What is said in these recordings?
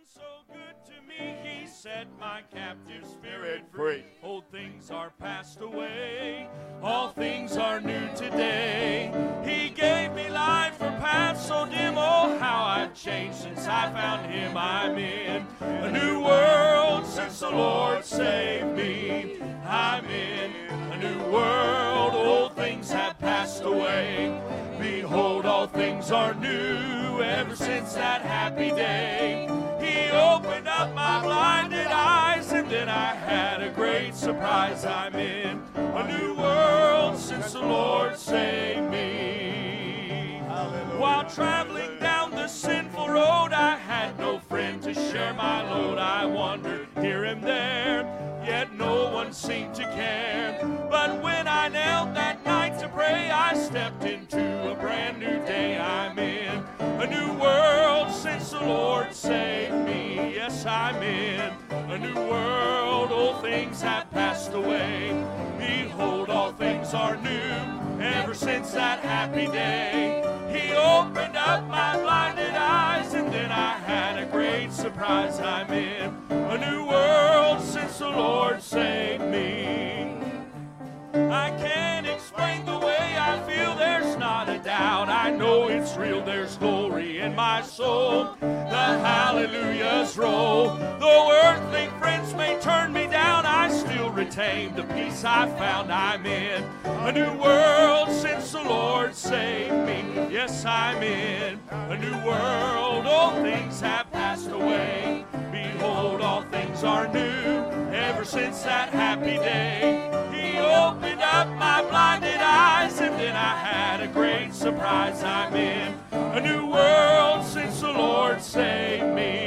so good to me, he set my captive spirit free. Old things are passed away, all things are new today. He gave me life for paths so dim, oh how I've changed since I found him. I'm in a new world since the Lord saved me. I'm in a new world, old things have passed away. Behold, all things are new ever since that happy day. He opened up my blinded eyes, and then I had a great surprise. I'm in a new world since the Lord saved me. Hallelujah. While traveling down the sinful road, I had no friend to share my load. I wandered here and there, yet no one seemed to care. But when I knelt that night to pray, I stepped into a brand new day. I'm in a new world since the Lord saved me. Yes, I'm in a new world. Old things have passed away. Behold, all things are new ever since that happy day. He opened up my blinded eyes, and then I had a great surprise. I'm in a new world since the Lord saved me. I can't explain the way I feel, there's not a doubt. I know it's real, there's glory in my soul. The hallelujahs roll. Though earthly friends may turn me down, I still retain the peace I found. I'm in a new world since the Lord saved me. Yes, I'm in a new world. Old things have passed away. Behold, all things are new ever since that happy day. He opened up my blinded eyes, and then I had a great surprise. I'm in a new world since the Lord saved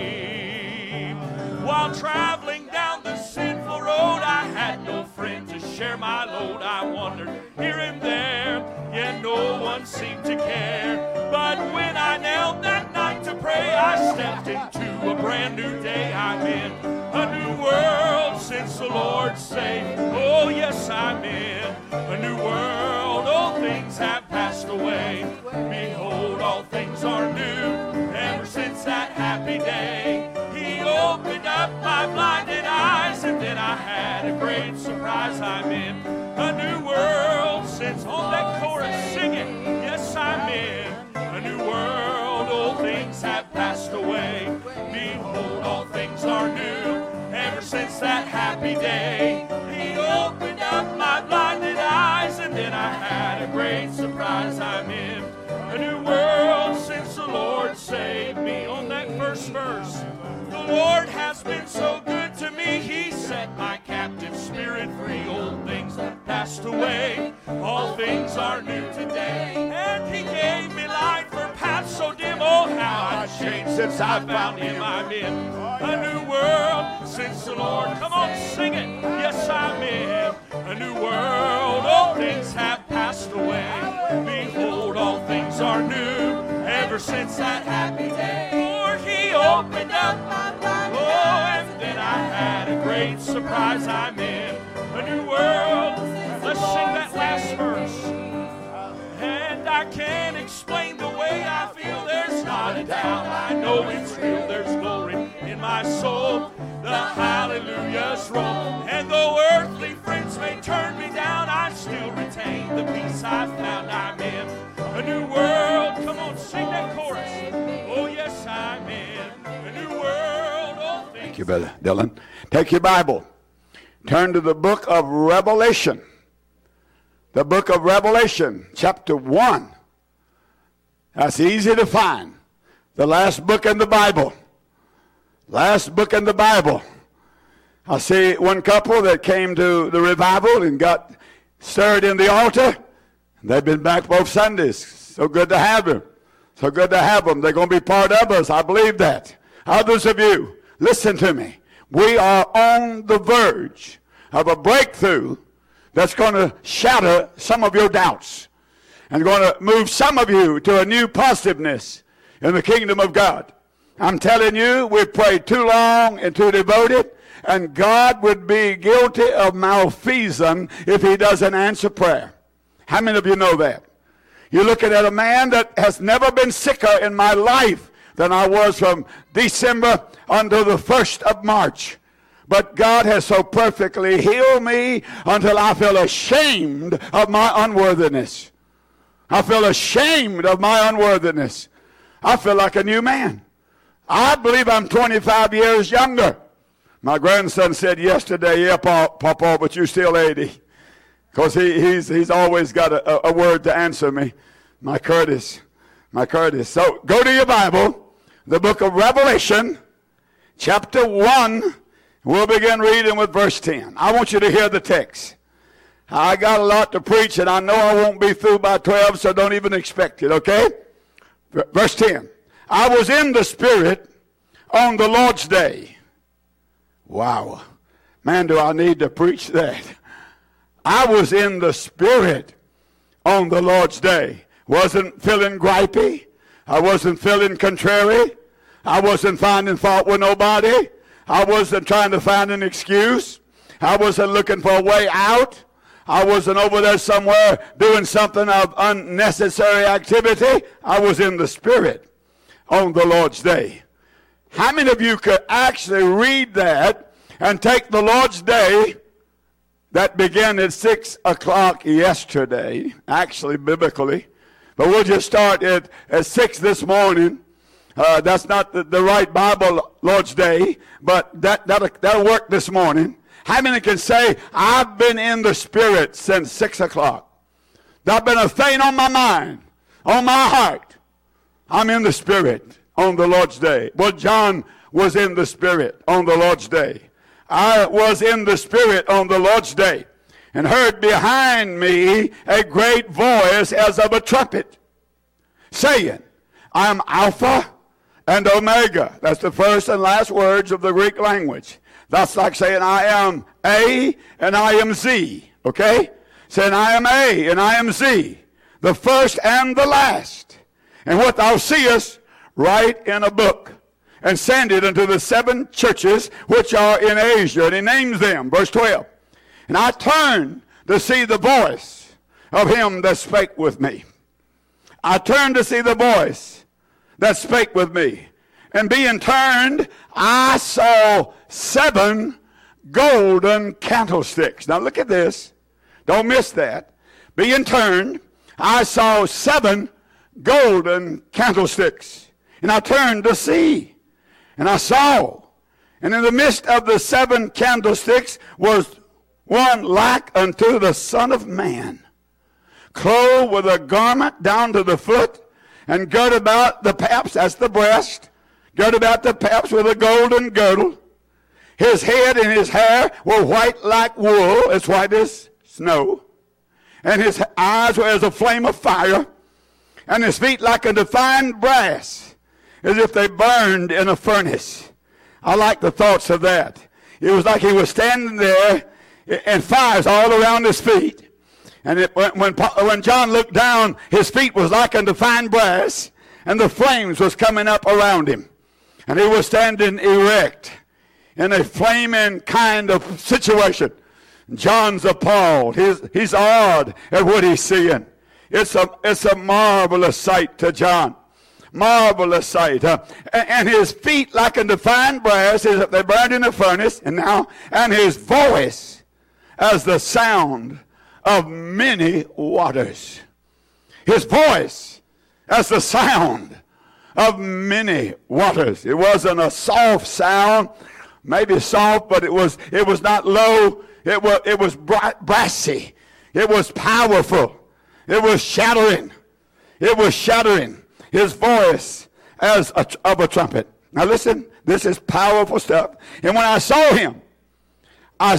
me. While traveling down the sinful road, I had no friend to share my load. I wandered here and there, yet no one seemed to care. But when I knelt that night to pray, I stepped into a brand new day. I'm in a new world since the Lord saved me. Oh yes, I'm in a new world. Old things have passed away. Behold, all things are new ever since that happy day. He opened up my blinded eyes, and then I had a great surprise. I'm in a new world since, on that chorus, sing it. Yes, I'm in a new world. Old things have passed away. Behold, all things are new ever since that happy day. He opened up my blinded eyes, and then I had a great surprise. I'm in a new world since the Lord saved me. On that first verse, the Lord has been so good to me. He set my captive spirit free. Old things have passed away. All things are new today. And he gave me light for paths so dim. Oh, how I've changed since I found him. I'm in a new world since the Lord. Come on, sing it. Yes, I'm in a new world. All things have passed away. Behold, all things are new ever since that happy day. For he opened up my blind eyes, and then I had a great surprise. I'm in a new world. Let's sing that last verse. And I can't explain the way I feel, there's not a doubt. I know it's real, there's glory in my soul. The hallelujahs roll. And though earthly friends may turn me down, I still retain the peace I found. I'm in a new world. Come on, sing that chorus. Oh yes, I'm in a new world. Oh, thank you, Brother Dylan. Take your Bible. Turn to the book of Revelation. The book of Revelation, chapter 1. That's easy to find. The last book in the Bible. Last book in the Bible. I see one couple that came to the revival and got stirred in the altar. They've been back both Sundays. So good to have them. So good to have them. They're going to be part of us. I believe that. Others of you, listen to me. We are on the verge of a breakthrough that's going to shatter some of your doubts and going to move some of you to a new positiveness in the kingdom of God. I'm telling you, we've prayed too long and too devoted, and God would be guilty of malfeasance if he doesn't answer prayer. How many of you know that? You're looking at a man that has never been sicker in my life than I was from December until the 1st of March. But God has so perfectly healed me until I feel ashamed of my unworthiness. I feel ashamed of my unworthiness. I feel like a new man. I believe I'm 25 years younger. My grandson said yesterday, yeah, Papa, but you're still 80. Because he's always got a word to answer me. My Curtis. So go to your Bible, the book of Revelation, chapter 1. We'll begin reading with verse 10. I want you to hear the text. I got a lot to preach, and I know I won't be through by 12, so don't even expect it, okay? Verse 10. I was in the Spirit on the Lord's day. Wow. Man, do I need to preach that. I was in the Spirit on the Lord's day. Wasn't feeling gripey. I wasn't feeling contrary. I wasn't finding fault with nobody. I wasn't trying to find an excuse. I wasn't looking for a way out. I wasn't over there somewhere doing something of unnecessary activity. I was in the Spirit on the Lord's day. How many of you could actually read that and take the Lord's day that began at 6 o'clock yesterday, actually biblically, but we'll just start at 6 this morning. That's not the right Bible Lord's day, but that'll work this morning. How many can say, I've been in the Spirit since 6 o'clock? There's been a thing on my mind, on my heart. I'm in the Spirit on the Lord's day. Well, John was in the Spirit on the Lord's day. I was in the Spirit on the Lord's day and heard behind me a great voice as of a trumpet saying, I am Alpha and Omega. That's the first and last words of the Greek language. That's like saying I am A and I am Z. Okay? Saying I am A and I am Z. The first and the last. And what thou seest, write in a book and send it unto the 7 churches which are in Asia. And he names them. Verse 12. And I turned to see the voice of him that spake with me. I turned to see the voice that spake with me. And being turned, I saw 7 golden candlesticks. Now look at this. Don't miss that. Being turned, I saw 7 golden candlesticks. And I turned to see. And I saw. And in the midst of the 7 candlesticks was one like unto the Son of Man, clothed with a garment down to the foot, and girt about the paps, that's the breast, girt about the paps with a golden girdle. His head and his hair were white like wool, as white as snow. And his eyes were as a flame of fire, and his feet like unto fine brass, as if they burned in a furnace. I like the thoughts of that. It was like he was standing there, and fires all around his feet. And when John looked down, his feet was like unto fine brass, and the flames was coming up around him. And he was standing erect in a flaming kind of situation. John's appalled. He's awed at what he's seeing. It's a marvelous sight to John. Marvelous sight. And his feet like unto fine brass, as if they burned in a furnace. And his voice as the sound of many waters. His voice as the sound of many waters. It wasn't a soft sound, maybe soft, but it was not low. It was brassy. It was powerful. It was shattering. It was shattering. His voice as of a trumpet. Now listen, this is powerful stuff. And when I saw him, I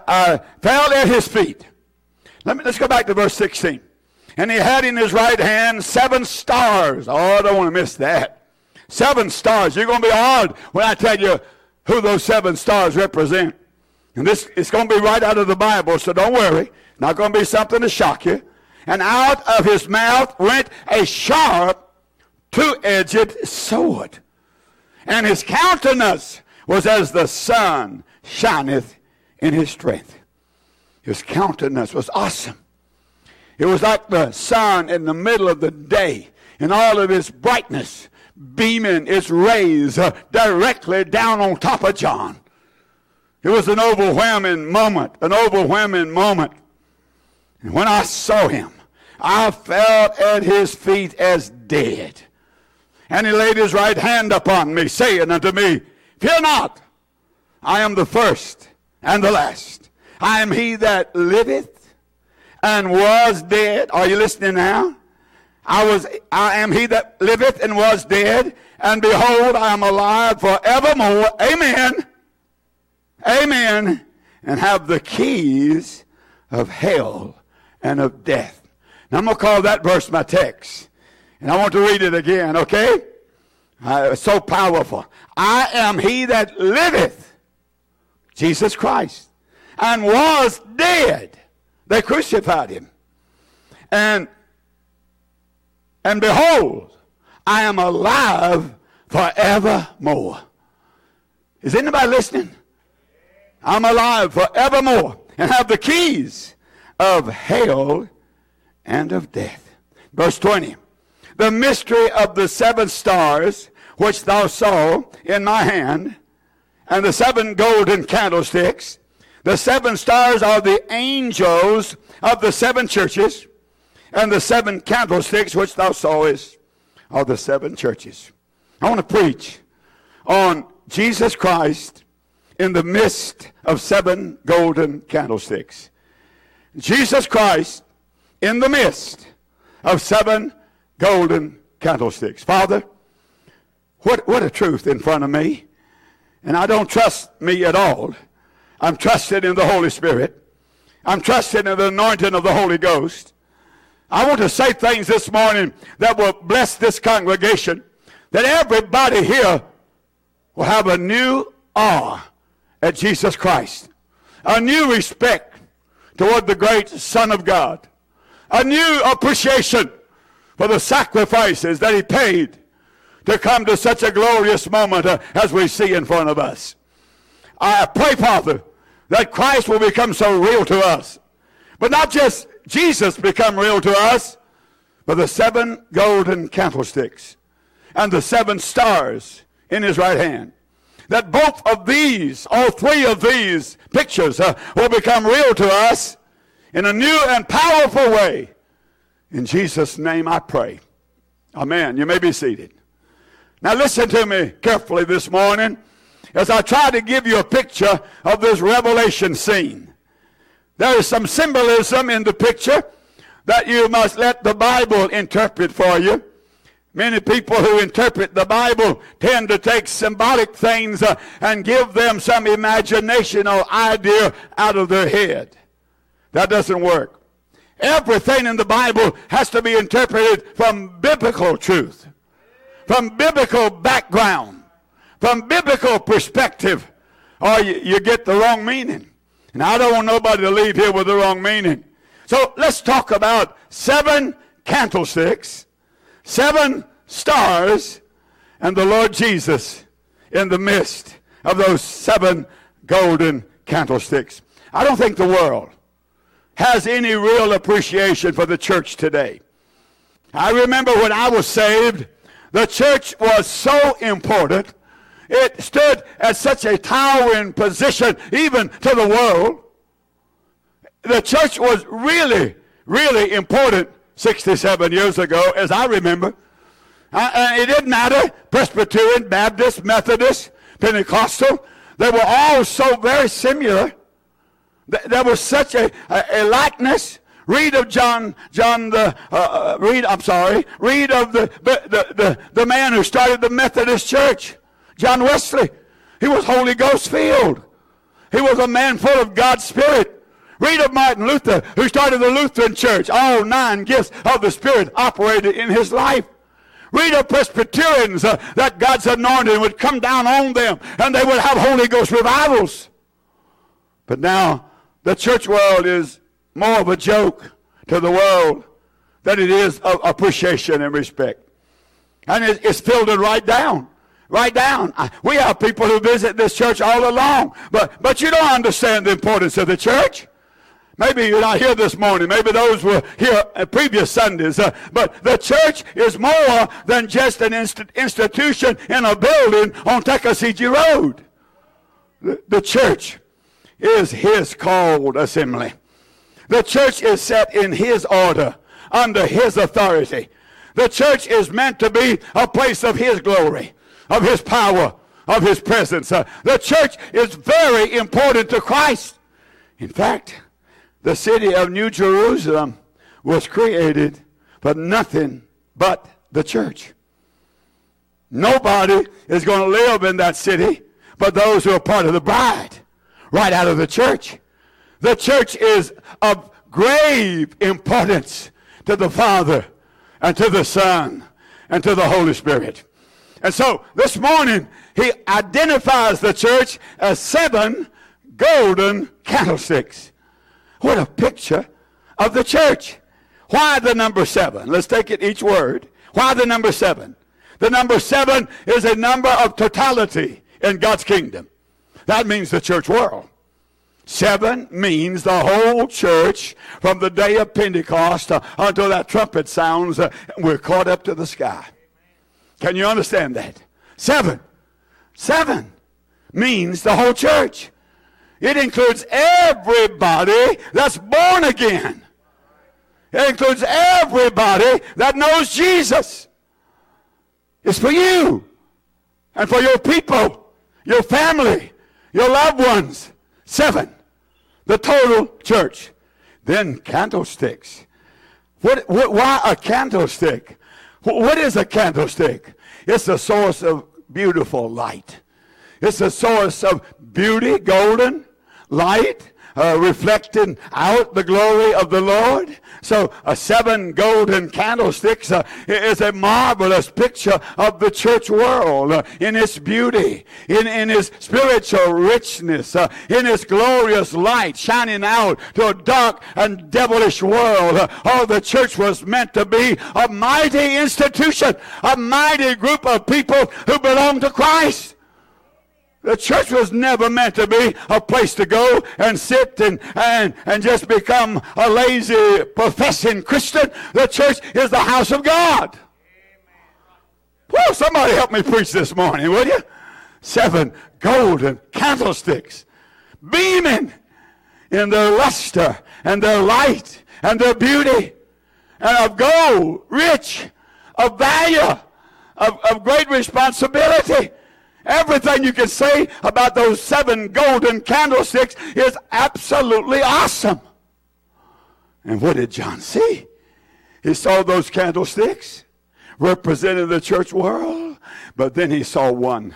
fell at his feet. Let's go back to verse 16. And he had in his right hand 7 stars. Oh, I don't want to miss that. 7 stars. You're going to be awed when I tell you who those 7 stars represent. And this is going to be right out of the Bible, so don't worry. Not going to be something to shock you. And out of his mouth went a sharp, 2-edged sword. And his countenance was as the sun shineth in his strength. His countenance was awesome. It was like the sun in the middle of the day in all of its brightness, beaming its rays directly down on top of John. It was an overwhelming moment, an overwhelming moment. And when I saw him, I fell at his feet as dead. And he laid his right hand upon me, saying unto me, Fear not, I am the first and the last. I am he that liveth and was dead. Are you listening now? I am he that liveth and was dead, and behold, I am alive forevermore. Amen. Amen. And have the keys of hell and of death. Now I'm going to call that verse my text. And I want to read it again, okay? It's so powerful. I am he that liveth, Jesus Christ, and was dead. They crucified him. And behold, I am alive forevermore. Is anybody listening? I'm alive forevermore and have the keys of hell and of death. Verse 20. The mystery of the 7 stars which thou saw in my hand, and the 7 golden candlesticks. The 7 stars are the angels of the 7 churches, and the 7 candlesticks which thou sawest are the 7 churches. I want to preach on Jesus Christ in the midst of 7 golden candlesticks. Jesus Christ in the midst of 7 golden candlesticks. Father, what a truth in front of me. And I don't trust me at all. I'm trusting in the Holy Spirit. I'm trusting in the anointing of the Holy Ghost. I want to say things this morning that will bless this congregation, that everybody here will have a new awe at Jesus Christ, a new respect toward the great Son of God, a new appreciation for the sacrifices that he paid to come to such a glorious moment as we see in front of us. I pray, Father, that Christ will become so real to us, but not just Jesus become real to us, but the 7 golden candlesticks and the 7 stars in his right hand. That both of these, all 3 of these pictures will become real to us in a new and powerful way. In Jesus' name I pray. Amen. You may be seated. Now listen to me carefully this morning as I try to give you a picture of this revelation scene. There is some symbolism in the picture that you must let the Bible interpret for you. Many people who interpret the Bible tend to take symbolic things and give them some imagination or idea out of their head. That doesn't work. Everything in the Bible has to be interpreted from biblical truth, from biblical background, from biblical perspective, or you get the wrong meaning. And I don't want nobody to leave here with the wrong meaning. So let's talk about 7 candlesticks, 7 stars, and the Lord Jesus in the midst of those 7 golden candlesticks. I don't think the world has any real appreciation for the church today. I remember when I was saved, the church was so important. It stood at such a towering position even to the world. The church was really, really important 67 years ago, as I remember. It didn't matter, Presbyterian, Baptist, Methodist, Pentecostal. They were all so very similar. There was such a likeness. Read of read of the man who started the Methodist Church, John Wesley. He was Holy Ghost filled. He was a man full of God's Spirit. Read of Martin Luther, who started the Lutheran Church. All 9 gifts of the Spirit operated in his life. Read of Presbyterians that God's anointing would come down on them, and they would have Holy Ghost revivals. But now the church world is more of a joke to the world than it is of appreciation and respect. And it's filtered right down. Right down. We have people who visit this church all along, but you don't understand the importance of the church. Maybe you're not here this morning. Maybe those were here at previous Sundays. But the church is more than just an institution in a building on Tuckasegee Road. The church is his called assembly. The church is set in his order, under his authority. The church is meant to be a place of his glory, of his power, of his presence. The church is very important to Christ. In fact, the city of New Jerusalem was created for nothing but the church. Nobody is going to live in that city but those who are part of the bride, right out of the church. The church is of grave importance to the Father and to the Son and to the Holy Spirit. And so this morning he identifies the church as 7 golden candlesticks. What a picture of the church. Why the number 7? Let's take it each word. Why the number 7? The number 7 is a number of totality in God's kingdom. That means the church world. 7 means the whole church from the day of Pentecost until that trumpet sounds. We're caught up to the sky. Can you understand that? 7 means the whole church. It includes everybody that's born again. It includes everybody that knows Jesus. It's for you and for your people, your family, your loved ones. 7, the total church. Then candlesticks. Why a candlestick? What is a candlestick? It's a source of beautiful light. It's a source of beauty, golden light, reflecting out the glory of the Lord. So 7 golden candlesticks is a marvelous picture of the church world in its beauty, in its spiritual richness, in its glorious light shining out to a dark and devilish world. Oh, the church was meant to be a mighty institution, a mighty group of people who belong to Christ. The church was never meant to be a place to go and sit and just become a lazy professing Christian. The church is the house of God. Well, somebody help me preach this morning, will you? 7 golden candlesticks beaming in their luster and their light and their beauty, and of gold, rich, of value, of great responsibility. Everything you can say about those 7 golden candlesticks is absolutely awesome. And what did John see? He saw those candlesticks representing the church world, but then he saw one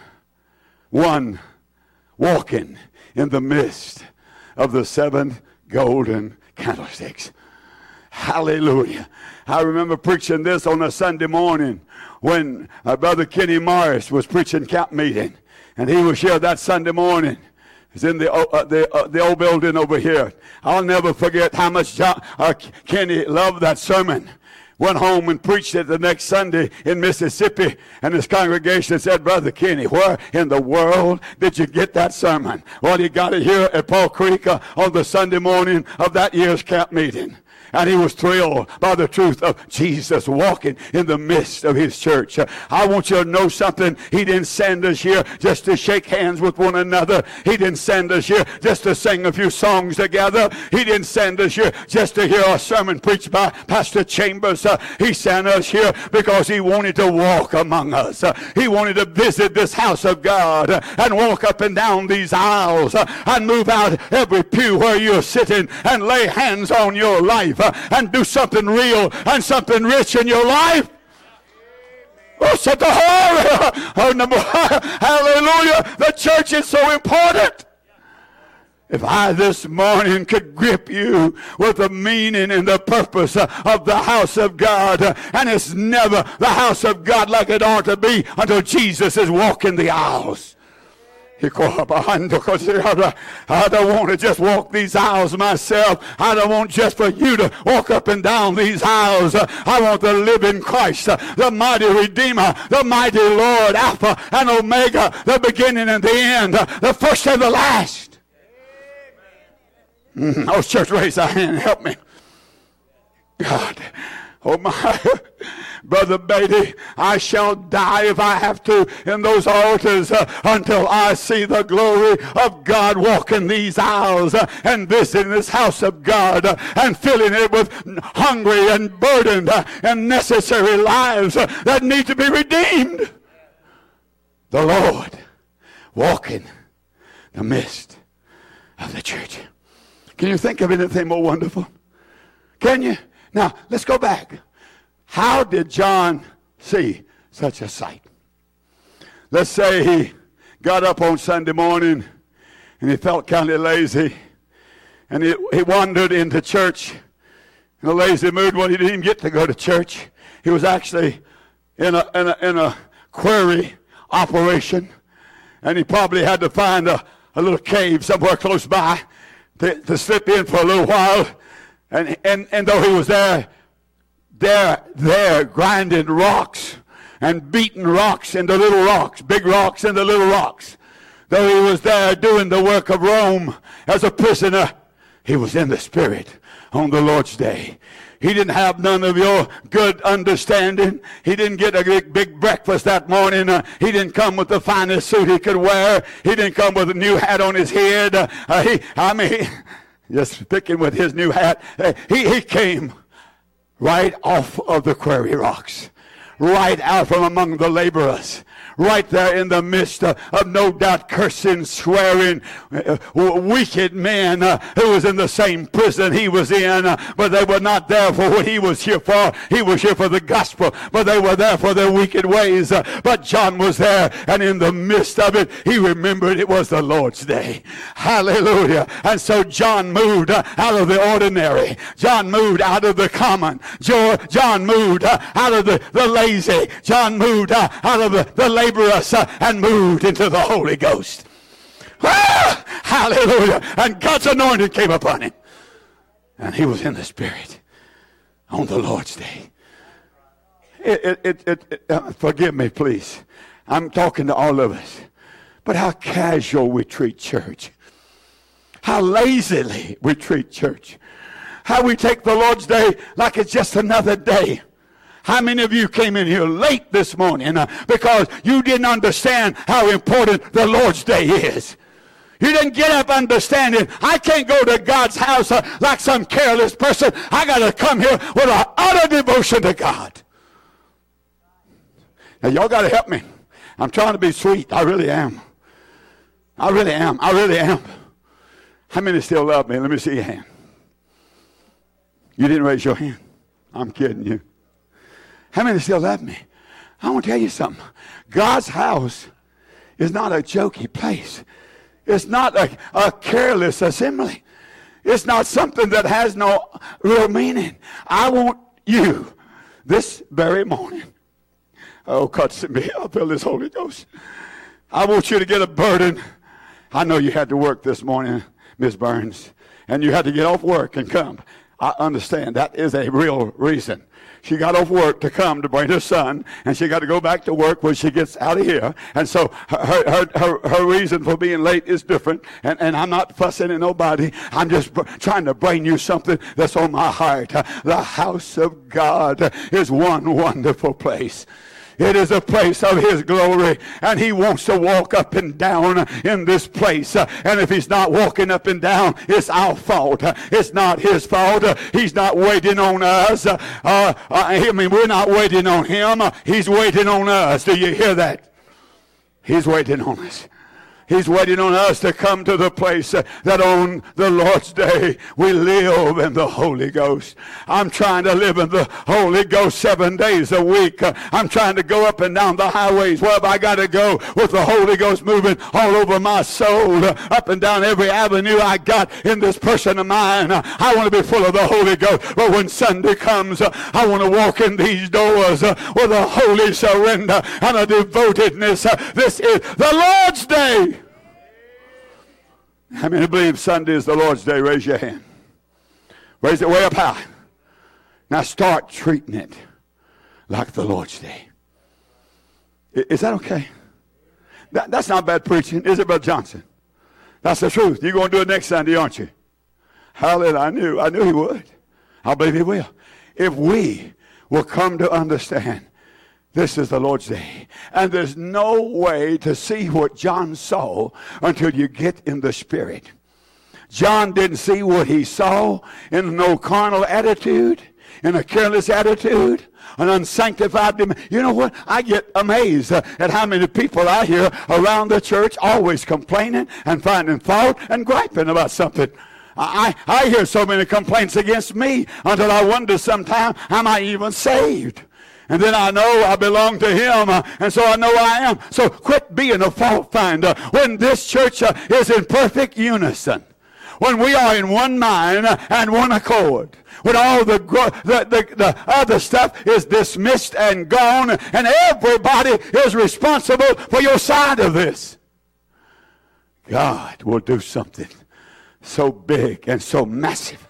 walking in the midst of the 7 golden candlesticks. Hallelujah. I remember preaching this on a Sunday morning when Brother Kenny Morris was preaching camp meeting. And he was here that Sunday morning. It's in the old building over here. I'll never forget how much Kenny loved that sermon. Went home and preached it the next Sunday in Mississippi, and his congregation said, Brother Kenny, where in the world did you get that sermon? Well, he got it here at Paul Creek on the Sunday morning of that year's camp meeting. And he was thrilled by the truth of Jesus walking in the midst of his church. I want you to know something. He didn't send us here just to shake hands with one another. He didn't send us here just to sing a few songs together. He didn't send us here just to hear a sermon preached by Pastor Chambers. He sent us here because he wanted to walk among us. He wanted to visit this house of God and walk up and down these aisles and move out every pew where you're sitting and lay hands on your life. And do something real and something rich in your life. Oh, set the hallelujah. The church is so important. If I this morning could grip you with the meaning and the purpose of the house of God, and it's never the house of God like it ought to be until Jesus is walking the aisles. I don't want to just walk these aisles myself. I don't want just for you to walk up and down these aisles. I want to live in Christ, the mighty Redeemer, the mighty Lord, Alpha and Omega, the beginning and the end, the first and the last. Oh, church, raise thy hand. Help me. God. Oh, my. Brother Beatty, I shall die if I have to in those altars until I see the glory of God walking these aisles and visiting this house of God and filling it with hungry and burdened and necessary lives that need to be redeemed. The Lord walking the midst of the church. Can you think of anything more wonderful? Can you? Now, let's go back. How did John see such a sight? Let's say he got up on Sunday morning and he felt kind of lazy, and he wandered into church in a lazy mood when he didn't even get to go to church. He was actually in a quarry operation, and he probably had to find a little cave somewhere close by to slip in for a little while. And though he was there grinding rocks and beating rocks into little rocks, big rocks into little rocks, though he was there doing the work of Rome as a prisoner, he was in the Spirit on the Lord's day. He didn't have none of your good understanding. He didn't get a big breakfast that morning. He didn't come with the finest suit he could wear. He didn't come with a new hat on his head. Just picking with his new hat. He came right off of the quarry rocks, right out from among the laborers, right there in the midst of no doubt cursing, swearing, wicked men who was in the same prison he was in, but they were not there for what he was here for. He was here for the gospel, but they were there for their wicked ways. But John was there, and in the midst of it, he remembered it was the Lord's day. Hallelujah. And so John moved out of the ordinary. John moved out of the common. John moved out of the lazy. John moved out of the laborers and moved into the Holy Ghost. Ah, hallelujah. And God's anointing came upon him. And he was in the Spirit on the Lord's day. Forgive me, please. I'm talking to all of us. But how casual we treat church. How lazily we treat church. How we take the Lord's day like it's just another day. How many of you came in here late this morning because you didn't understand how important the Lord's day is? You didn't get up understanding, I can't go to God's house like some careless person. I got to come here with an utter devotion to God. Now, y'all got to help me. I'm trying to be sweet. I really am. I really am. I really am. How many still love me? Let me see your hand. You didn't raise your hand. I'm kidding you. How many still love me? I want to tell you something. God's house is not a jokey place. It's not a careless assembly. It's not something that has no real meaning. I want you this very morning. Oh, cuts me. I feel this Holy Ghost. I want you to get a burden. I know you had to work this morning, Miss Burns, and you had to get off work and come. I understand. That is a real reason. She got off work to come to bring her son, and she got to go back to work when she gets out of here. And so her reason for being late is different, and I'm not fussing at nobody. I'm just trying to bring you something that's on my heart. The house of God is one wonderful place. It is a place of His glory, and He wants to walk up and down in this place. And if He's not walking up and down, it's our fault. It's not His fault. He's not waiting on us. We're not waiting on Him. He's waiting on us. Do you hear that? He's waiting on us. He's waiting on us to come to the place that on the Lord's day we live in the Holy Ghost. I'm trying to live in the Holy Ghost 7 days a week. I'm trying to go up and down the highways wherever I got to go with the Holy Ghost moving all over my soul, up and down every avenue I got in this person of mine. I want to be full of the Holy Ghost. But when Sunday comes, I want to walk in these doors with a holy surrender and a devotedness. This is the Lord's day. How many believe Sunday is the Lord's day? Raise your hand. Raise it way up high. Now start treating it like the Lord's day. Is that okay? That's not bad preaching, is it, Brother Johnson? That's the truth. You're going to do it next Sunday, aren't you? Hallelujah. I knew he would. I believe he will. If we will come to understand this is the Lord's day. And there's no way to see what John saw until you get in the Spirit. John didn't see what he saw in no carnal attitude, in a careless attitude, an unsanctified. You know what? I get amazed at how many people I hear around the church always complaining and finding fault and griping about something. I hear so many complaints against me until I wonder sometimes, am I even saved? And then I know I belong to him, and so I know I am. So quit being a fault finder. When this church is in perfect unison, when we are in one mind and one accord, when all the other stuff is dismissed and gone, and everybody is responsible for your side of this, God will do something so big and so massive.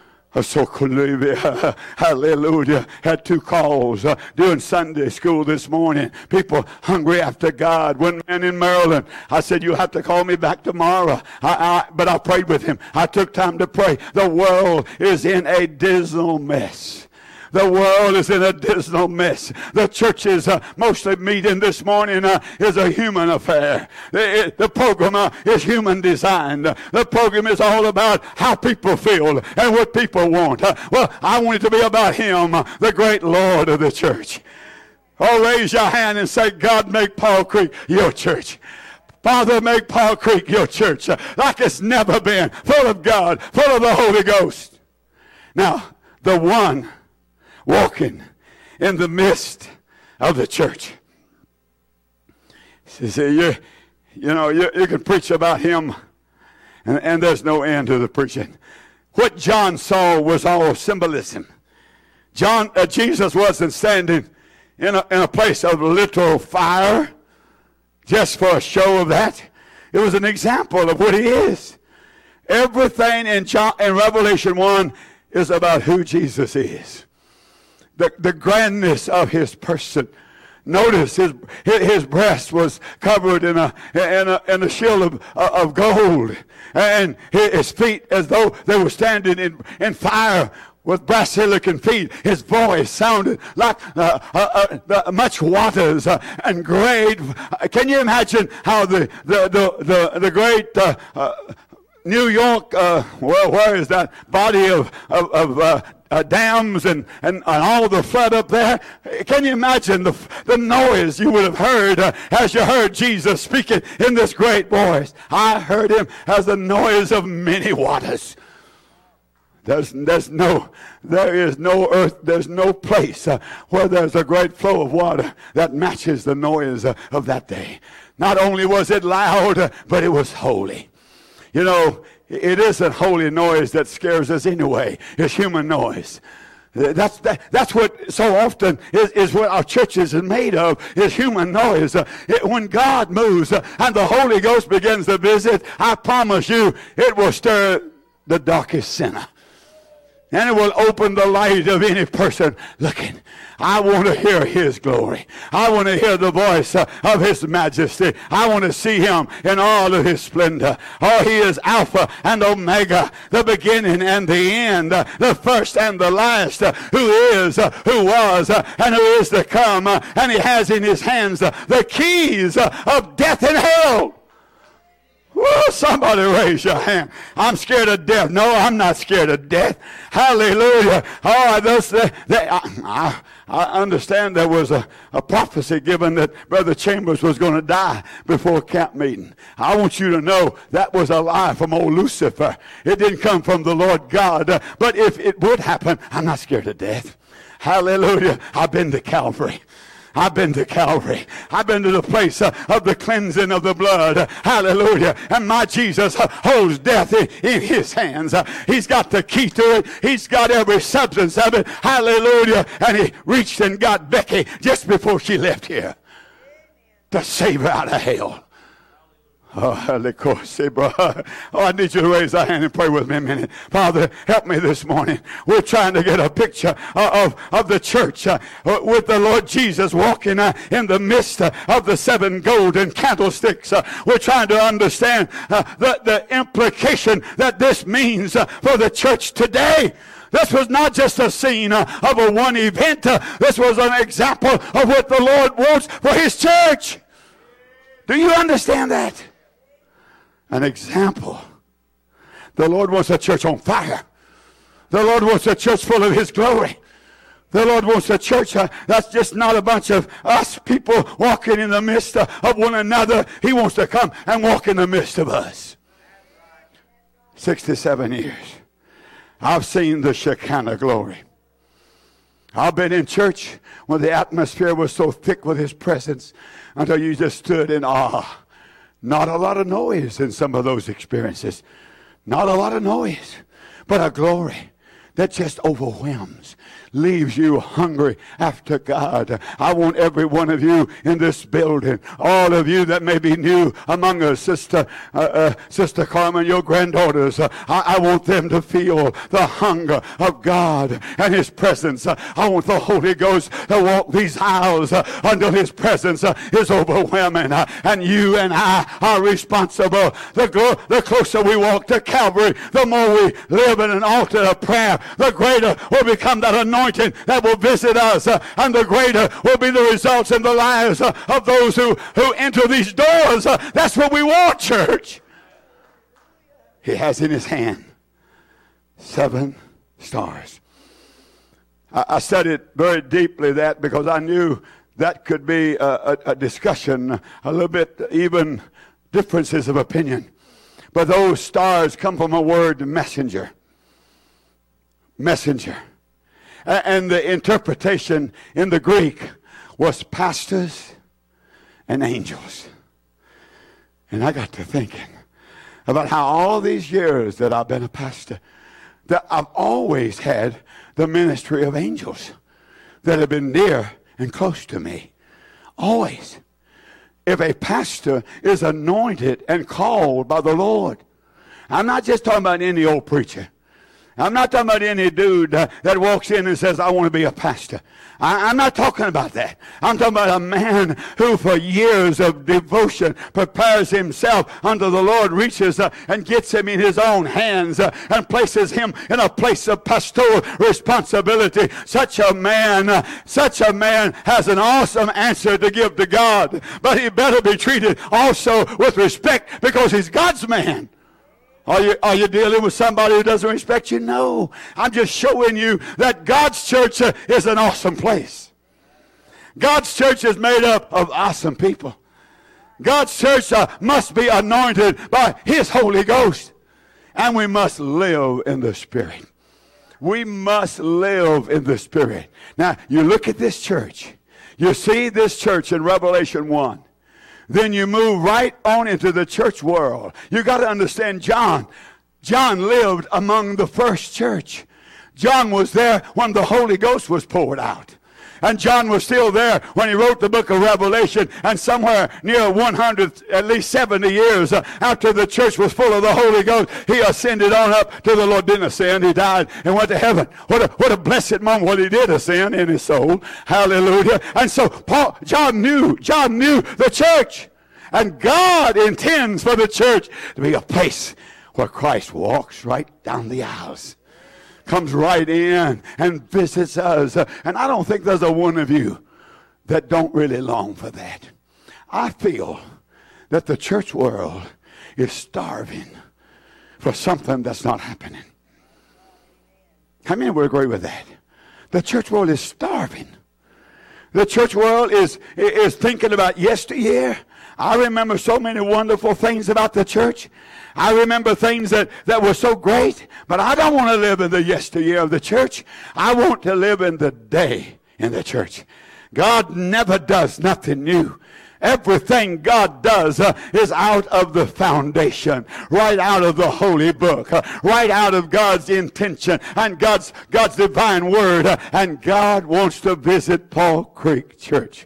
Hallelujah. Had 2 calls during Sunday school this morning. People hungry after God. One man in Maryland, I said, you'll have to call me back tomorrow. But I prayed with him. I took time to pray. The world is in a dismal mess. The world is in a dismal mess. The churches mostly meeting this morning is a human affair. The program is human designed. The program is all about how people feel and what people want. Well, I want it to be about him, the great Lord of the church. Oh, raise your hand and say, God, make Paul Creek your church. Father, make Paul Creek your church like it's never been. Full of God, full of the Holy Ghost. Now, the one walking in the midst of the church. See, you can preach about him, and there's no end to the preaching. What John saw was all symbolism. Jesus wasn't standing in a place of literal fire just for a show of that. It was an example of what he is. Everything in Revelation 1 is about who Jesus is. The grandness of his person. Notice his breast was covered in a shield of gold, and his feet as though they were standing in fire with brass silicon feet. His voice sounded like much waters and great. Can you imagine how the great New York, where is that body of dams and all the flood up there? Can you imagine the noise you would have heard as you heard Jesus speaking in this great voice? I heard him as the noise of many waters. There is no earth, there's no place where there's a great flow of water that matches the noise of that day. Not only was it loud, but it was holy. You know, it isn't holy noise that scares us anyway. It's human noise. That's what so often is what our churches are made of, is human noise. When God moves and the Holy Ghost begins to visit, I promise you, it will stir the darkest sinner. And it will open the light of any person looking. I want to hear his glory. I want to hear the voice of his majesty. I want to see him in all of his splendor. Oh, he is Alpha and Omega, the beginning and the end, the first and the last, who is, who was, and who is to come. And he has in his hands the keys of death and hell. Whoa, somebody raise your hand. I'm scared of death. No, I'm not scared of death. Hallelujah. I understand there was a prophecy given that Brother Chambers was going to die before camp meeting. I want you to know that was a lie from old Lucifer. It didn't come from the Lord God. But if it would happen, I'm not scared of death. Hallelujah. I've been to Calvary. I've been to Calvary. I've been to the place of the cleansing of the blood. Hallelujah. And my Jesus holds death in his hands. He's got the key to it. He's got every substance of it. Hallelujah. And he reached and got Becky just before she left here to save her out of hell. Oh, I need you to raise a hand and pray with me a minute. Father, help me this morning. We're trying to get a picture of the church with the Lord Jesus walking in the midst of the 7 golden candlesticks. We're trying to understand the implication that this means for the church today. This was not just a scene of a one event. This was an example of what the Lord wants for His church. Do you understand that? An example. The Lord wants a church on fire. The Lord wants a church full of His glory. The Lord wants a church that's just not a bunch of us people walking in the midst of one another. He wants to come and walk in the midst of us. 67 years. I've seen the Shekinah glory. I've been in church when the atmosphere was so thick with His presence until you just stood in awe. Not a lot of noise in some of those experiences. Not a lot of noise, but a glory that just overwhelms, leaves you hungry after God. I want every one of you in this building, all of you that may be new among us, Sister Carmen, your granddaughters, I want them to feel the hunger of God and His presence. I want the Holy Ghost to walk these aisles until His presence is overwhelming. And you and I are responsible. The closer we walk to Calvary, the more we live in an altar of prayer, the greater will become that anointing that will visit us, and the greater will be the results in the lives of those who enter these doors. That's what we want, church. He has in His hand 7 stars. I studied very deeply that because I knew that could be a discussion, a little bit even differences of opinion. But those stars come from a word, messenger. Messenger. And the interpretation in the Greek was pastors and angels. And I got to thinking about how all these years that I've been a pastor, that I've always had the ministry of angels that have been near and close to me. Always. If a pastor is anointed and called by the Lord, I'm not just talking about any old preacher. I'm not talking about any dude that walks in and says, I want to be a pastor. I'm not talking about that. I'm talking about a man who for years of devotion prepares himself unto the Lord, reaches and gets him in his own hands and places him in a place of pastoral responsibility. Such a man has an awesome answer to give to God. But he better be treated also with respect because he's God's man. Are you dealing with somebody who doesn't respect you? No. I'm just showing you that God's church is an awesome place. God's church is made up of awesome people. God's church must be anointed by His Holy Ghost. And we must live in the Spirit. We must live in the Spirit. Now, you look at this church. You see this church in Revelation 1. Then you move right on into the church world. You got to understand John. John lived among the first church. John was there when the Holy Ghost was poured out. And John was still there when he wrote the book of Revelation. And somewhere near 100, at least 70 years after the church was full of the Holy Ghost, he ascended on up to the Lord. Didn't ascend, he died and went to heaven. What a blessed moment when he did ascend in his soul. Hallelujah. And so John knew the church. And God intends for the church to be a place where Christ walks right down the aisles. Comes right in and visits us. And I don't think there's a one of you that don't really long for that. I feel that the church world is starving for something that's not happening. How many would agree with that? The church world is starving. The church world is thinking about yesteryear. I remember so many wonderful things about the church. I remember things that were so great, but I don't want to live in the yesteryear of the church. I want to live in the day in the church. God never does nothing new. Everything God does is out of the foundation, right out of the holy book, right out of God's intention and God's divine word. And God wants to visit Paul Creek Church.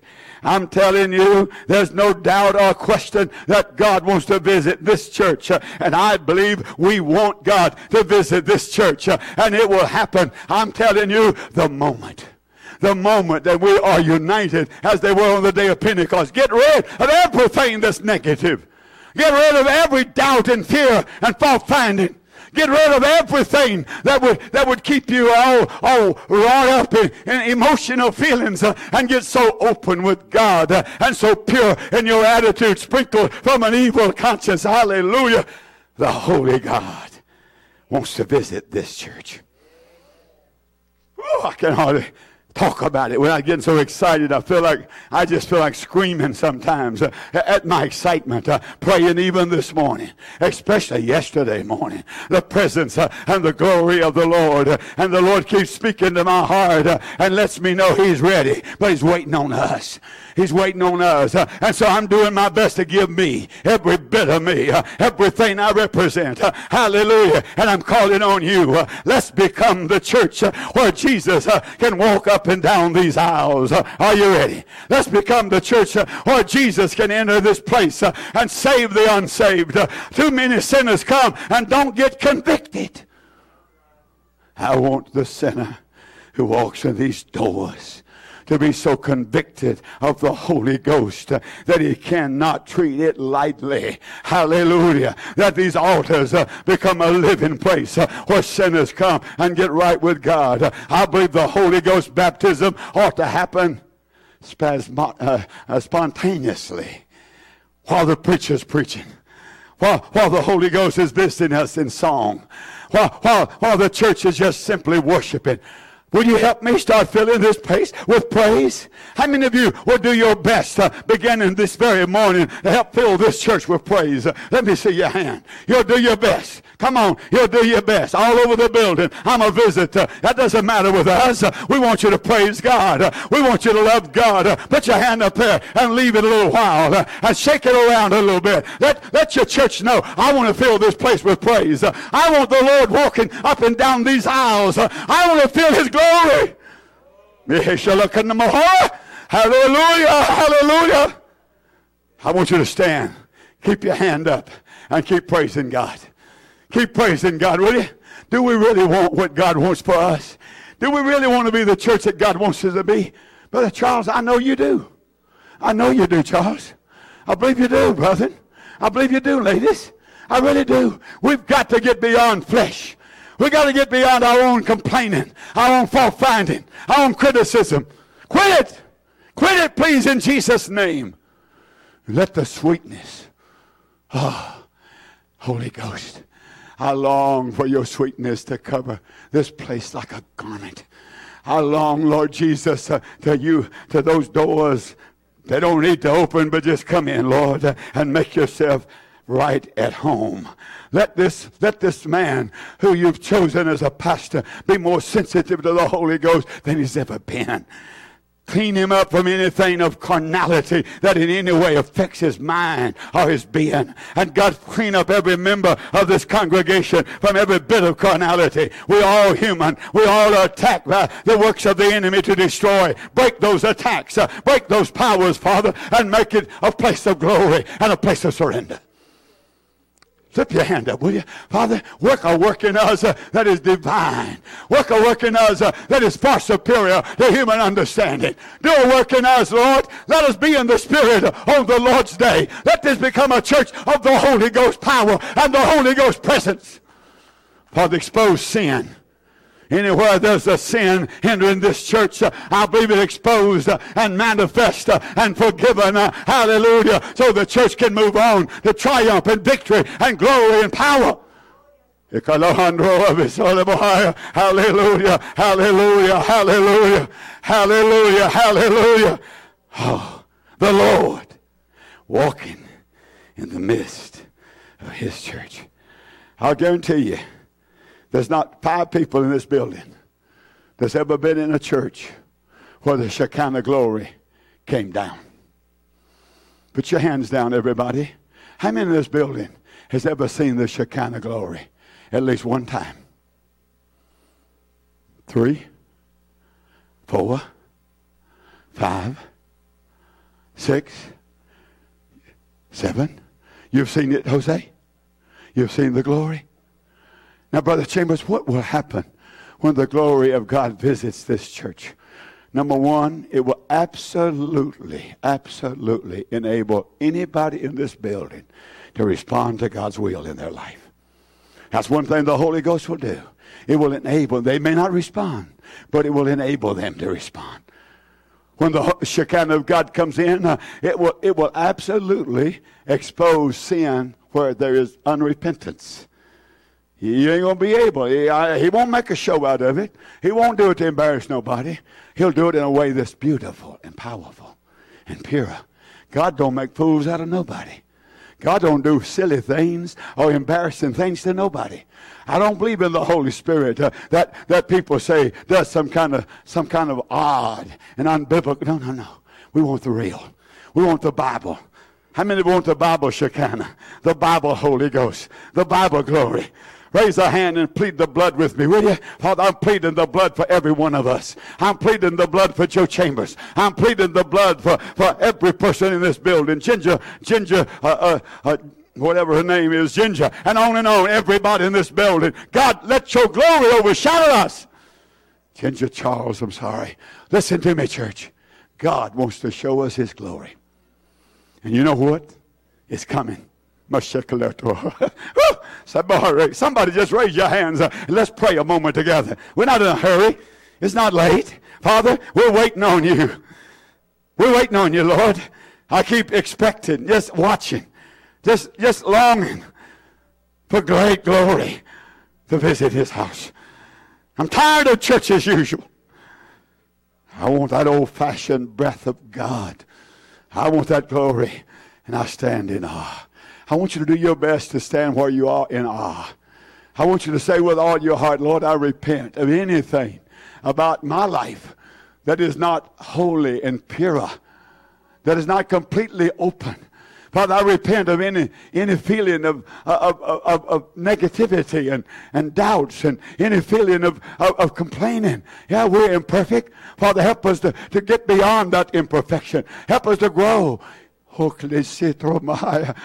I'm telling you, there's no doubt or question that God wants to visit this church. And I believe we want God to visit this church. And it will happen, I'm telling you, the moment that we are united as they were on the day of Pentecost. Get rid of everything that's negative. Get rid of every doubt and fear and fault finding. Get rid of everything that would keep you all wrought up in emotional feelings and get so open with God and so pure in your attitude, sprinkled from an evil conscience. Hallelujah. The Holy God wants to visit this church. Oh, I can hardly talk about it without getting so excited. I just feel like screaming sometimes at my excitement, praying even this morning, especially yesterday morning. The presence and the glory of the Lord, and the Lord keeps speaking to my heart and lets me know He's ready, but He's waiting on us. He's waiting on us. And so I'm doing my best to give me, every bit of me, everything I represent. Hallelujah. And I'm calling on you. Let's become the church where Jesus can walk up and down these aisles. Are you ready? Let's become the church where Jesus can enter this place and save the unsaved. Too many sinners come and don't get convicted. I want the sinner who walks in these doors to be so convicted of the Holy Ghost that he cannot treat it lightly. Hallelujah. That these altars become a living place where sinners come and get right with God. I believe the Holy Ghost baptism ought to happen spontaneously while the preacher's preaching. While the Holy Ghost is visiting us in song. While the church is just simply worshiping. Will you help me start filling this place with praise? How many of you will do your best beginning this very morning to help fill this church with praise? Let me see your hand. You'll do your best. Come on, you'll do your best. All over the building. I'm a visitor. That doesn't matter with us. We want you to praise God. We want you to love God. Put your hand up there and leave it a little while and shake it around a little bit. Let your church know, I want to fill this place with praise. I want the Lord walking up and down these aisles. I want to feel His glory. Hallelujah, hallelujah. I want you to stand. Keep your hand up and keep praising God. Keep praising God, will you? Do we really want what God wants for us? Do we really want to be the church that God wants us to be? Brother Charles, I know you do. I know you do, Charles. I believe you do, brother. I believe you do, ladies. I really do. We've got to get beyond flesh. We got to get beyond our own complaining, our own fault finding, our own criticism. Quit it. Quit it, please, in Jesus' name. Let the sweetness, Holy Ghost, I long for your sweetness to cover this place like a garment. I long, Lord Jesus, to those doors. They don't need to open, but just come in, Lord, and make yourself right at home. Let this man who you've chosen as a pastor be more sensitive to the Holy Ghost than he's ever been. Clean him up from anything of carnality that in any way affects his mind or his being. And God, clean up every member of this congregation from every bit of carnality. We're all human. We all are attacked by the works of the enemy to destroy. Break those attacks. Break those powers, Father, and make it a place of glory and a place of surrender. Slip your hand up, will you? Father, work a work in us that is divine. Work a work in us that is far superior to human understanding. Do a work in us, Lord. Let us be in the Spirit on the Lord's day. Let this become a church of the Holy Ghost power and the Holy Ghost presence. Father, expose sin. Anywhere there's a sin hindering this church, I believe it exposed and manifest and forgiven. Hallelujah. So the church can move on to triumph and victory and glory and power. Hallelujah, hallelujah, hallelujah, hallelujah, hallelujah. Oh, the Lord walking in the midst of His church. I'll guarantee you, there's not 5 people in this building that's ever been in a church where the Shekinah glory came down. Put your hands down, everybody. How many in this building has ever seen the Shekinah glory at least one time? 3, 4, 5. 6, 7. You've seen it, Jose? You've seen the glory? Now, Brother Chambers, what will happen when the glory of God visits this church? Number one, it will absolutely enable anybody in this building to respond to God's will in their life. That's one thing the Holy Ghost will do. It will enable, they may not respond, but it will enable them to respond. When the Shekinah of God comes in, it will absolutely expose sin where there is unrepentance. He ain't going to be able. He won't make a show out of it. He won't do it to embarrass nobody. He'll do it in a way that's beautiful and powerful and pure. God don't make fools out of nobody. God don't do silly things or embarrassing things to nobody. I don't believe in the Holy Spirit that people say does some kind of odd and unbiblical. No. We want the real. We want the Bible. How many want the Bible Shekinah? The Bible Holy Ghost. The Bible glory. Raise a hand and plead the blood with me, will you? Father, I'm pleading the blood for every one of us. I'm pleading the blood for Joe Chambers. I'm pleading the blood for every person in this building. Ginger, whatever her name is, Ginger, and on, everybody in this building. God, let your glory overshadow us. Ginger Charles, I'm sorry. Listen to me, church. God wants to show us his glory. And you know what? It's coming. Somebody just raise your hands. Let's pray a moment together. We're not in a hurry. It's not late. Father, we're waiting on you. We're waiting on you, Lord. I keep expecting, just watching, just longing for great glory to visit his house. I'm tired of church as usual. I want that old-fashioned breath of God. I want that glory, and I stand in awe. I want you to do your best to stand where you are in awe. I want you to say with all your heart, Lord, I repent of anything about my life that is not holy and pure, that is not completely open. Father, I repent of any feeling of negativity and doubts and any feeling of complaining. Yeah, we're imperfect. Father, help us to get beyond that imperfection. Help us to grow. Oh, hallelujah.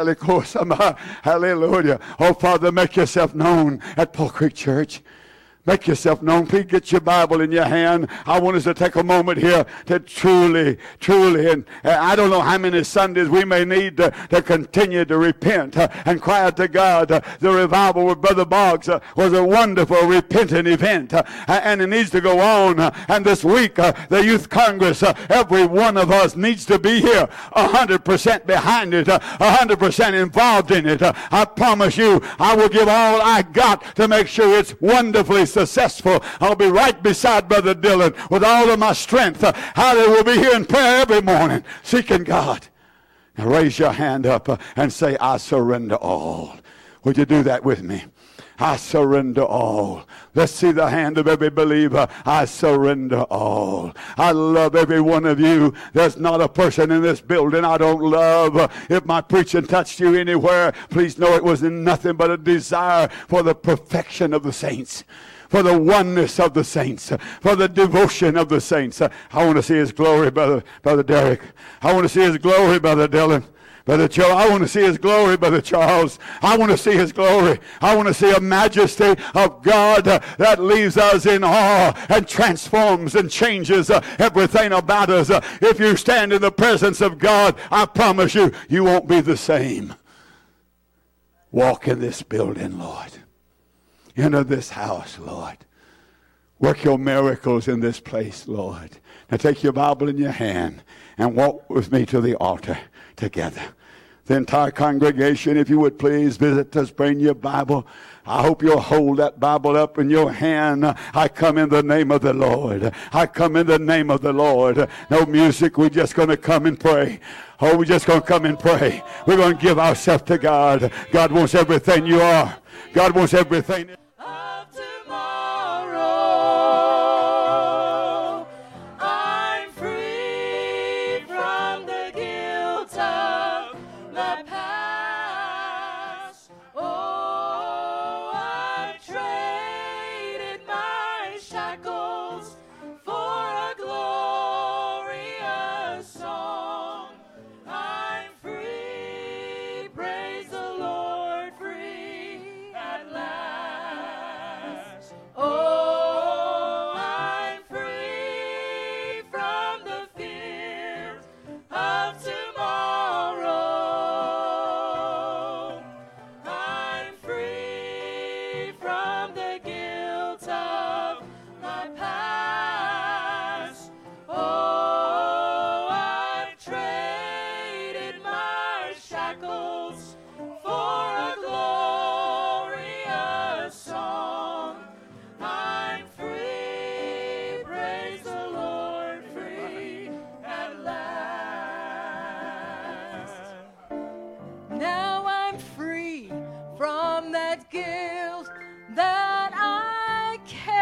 Oh, Father, make yourself known at Paul Creek Church. Make yourself known. Please get your Bible in your hand. I want us to take a moment here to truly, and I don't know how many Sundays we may need to continue to repent and cry out to God. The revival with Brother Boggs was a wonderful repentant event, and it needs to go on. And this week, the Youth Congress, every one of us needs to be here 100% behind it, 100% involved in it. I promise you, I will give all I got to make sure it's wonderfully successful. I'll be right beside Brother Dylan with all of my strength. Hallelujah. We'll be here in prayer every morning, seeking God. Now raise your hand up and say, I surrender all. Would you do that with me? I surrender all. Let's see the hand of every believer. I surrender all. I love every one of you. There's not a person in this building I don't love. If my preaching touched you anywhere, please know it was nothing but a desire for the perfection of the saints, for the oneness of the saints, for the devotion of the saints. I want to see his glory, Brother Derek. I want to see his glory, Brother Dylan. Brother Joe, I want to see his glory, Brother Charles. I want to see his glory. I want to see a majesty of God that leaves us in awe and transforms and changes everything about us. If you stand in the presence of God, I promise you, you won't be the same. Walk in this building, Lord. Enter this house, Lord. Work your miracles in this place, Lord. Now take your Bible in your hand and walk with me to the altar together. The entire congregation, if you would please visit us, bring your Bible. I hope you'll hold that Bible up in your hand. I come in the name of the Lord. I come in the name of the Lord. No music. We're just going to come and pray. Oh, we're just going to come and pray. We're going to give ourselves to God. God wants everything you are. God wants everything. Shackles for a glorious song. shackles for a glorious song. I'm free, praise the Lord, free at last. Now I'm free from that guilt that I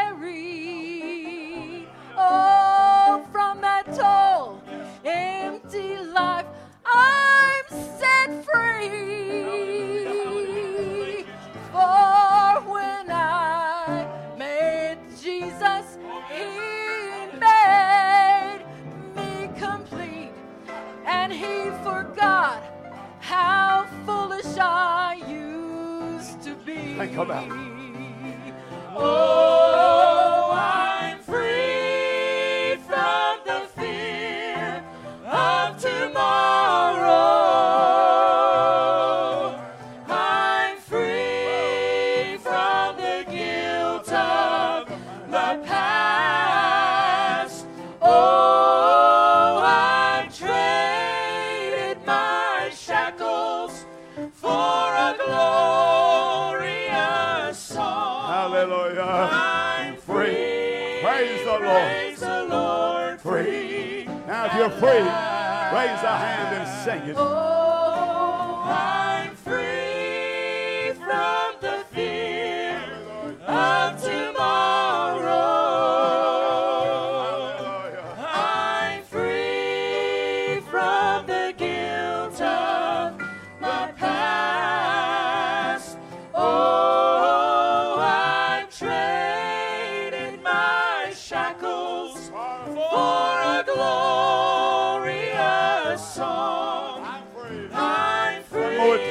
carry. Oh, from that dull, empty life, I'm set free. For when I met Jesus, He made me complete, and He forgot how foolish I used to be. Think about it. Oh, I'm free from the fear of tomorrow. I'm free from the guilt of the past. Oh, I've traded my shackles for a glorious song. Hallelujah. I'm free. Praise the Lord. Praise the Lord. Free. Now, if you're free, raise a hand and sing it. Oh, I'm free from the fear of tomorrow. I'm free from the guilt of my past. Oh, I've traded my shackles for a glorious song. I'm free. One more